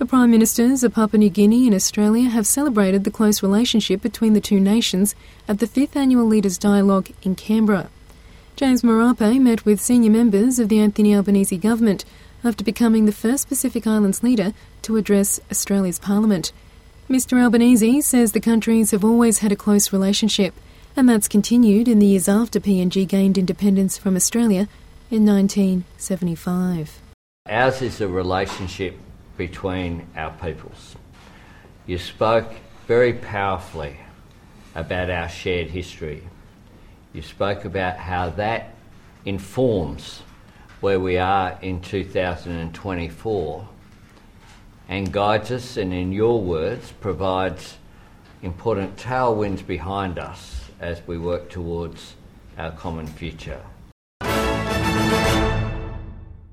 Prime Ministers of Papua New Guinea and Australia have celebrated the close relationship between the two nations at the 5th Annual Leaders' Dialogue in Canberra. James Marape met with senior members of the Anthony Albanese government after becoming the first Pacific Islands leader to address Australia's Parliament. Mr Albanese says the countries have always had a close relationship, and that's continued in the years after PNG gained independence from Australia in 1975. Ours is a relationship between our peoples. You spoke very powerfully about our shared history. You spoke about how that informs where we are in 2024 and guides us, and in your words, provides important tailwinds behind us as we work towards our common future.